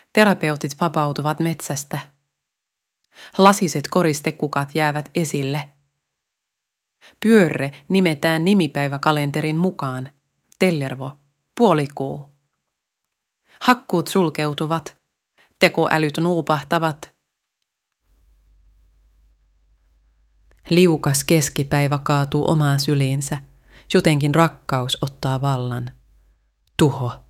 Terapeutit vapautuvat metsästä. Lasiset koristekukat jäävät esille. Pyörre nimetään nimipäiväkalenterin mukaan. Tellervo, puolikuu. Hakkuut sulkeutuvat. Tekoälyt nuupahtavat. Liukas keskipäivä kaatuu omaan syliinsä. Jotenkin rakkaus ottaa vallan. Tuho.